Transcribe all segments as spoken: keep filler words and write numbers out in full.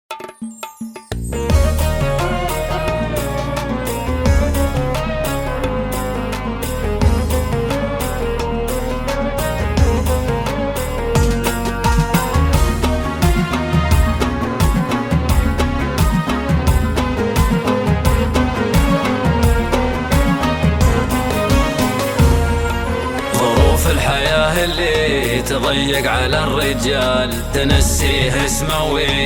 الحياة اللي تضيق على الرجال تنسيه اسمه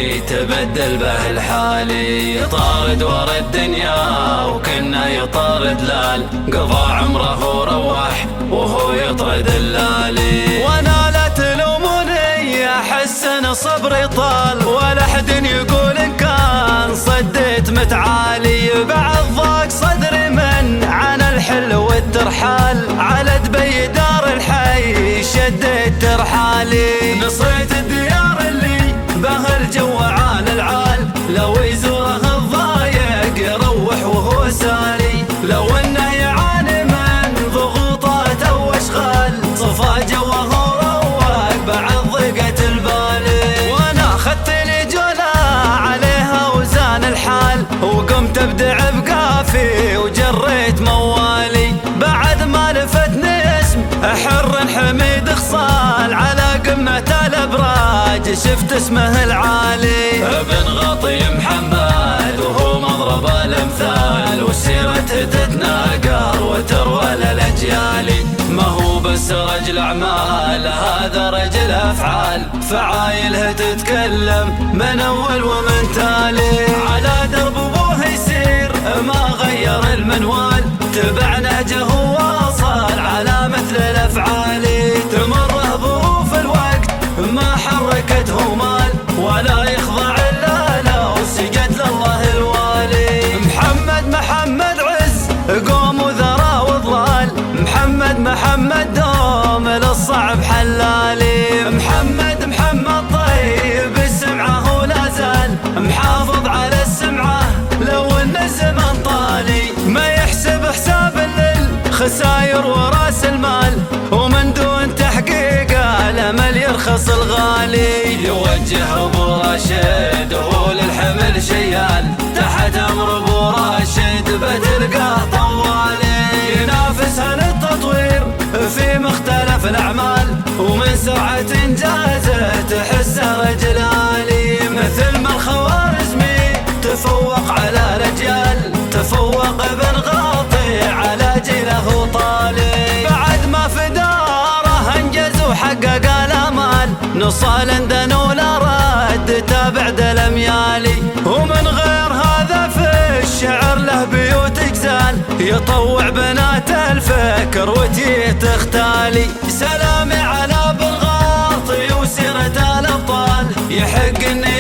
ويتبدل به الحالي، يطارد ورا الدنيا وكنا يطارد لال، قضى عمره وروح وهو يطرد اللالي. وانا لا تلوموني احس ان صبري طال، ولا حد يقول ان كان صديت متعالي، بعد ضاق صدري من عن الحل والترحال، على دبي دار الحي شديت ترحالي. نصيت الديار اللي به الجو عال العال، لو يزوره الضايق يروح وهو سالي، لو انه يعاني من ضغوطات واشغال، صفى جوه وروق بعد ضيقة البالي. وانا اخذت لي جولة عليها وزان الحال، وقمت ابدع بقافي وجريت موالي، بعد ما لفتني اسم حر حميد خصال، على قمة الابراج شفت اسمه العالي. ابن غطي محمد وهو مضرب الامثال، وسيرته تتناقر وتروى للاجيال، ما هو بس رجل اعمال هذا رجل افعال، فعايله تتكلم من اول ومن تالي، على درب ابوه يسير ما غير المنوال، تبع نهجه وواصل على مثل الافعال، تمره ظروف الوقت ما حركته مال، ولا يخضع الا لو سجد لله الوالي. محمد محمد عز قوم وذرى وضلال، محمد محمد دوم للصعب حلالي، محمد محمد طيب السمعه ولا زال، محافظ على السمعه لو ان الزمن طالي، ما يحسب حساب للخساير وراس المال، ومن دون تحقيقه الامل يرخص الغالي. يوجه ابو راشد وهو للحمل شيال، تحت امر ابو راشد بتلقاه طوالي، ينافس عن التطوير في مختلف الاعمال، ومن سرعه انجازه تحسه رجل آلي، مثل ما الخوارزمي تفوق على رجال، تفوق ابن غاطي على جيله طالي، بعد ما في داره انجز وحقق الامال، نصال اندن ولا رد تابع الاميالي، ومن غير هذا في الشعر له بيوت جزال، يطوع بنات الفكر وتيه تختالي. سلامي على ابن غاطي وسيرة الابطال، يحق اني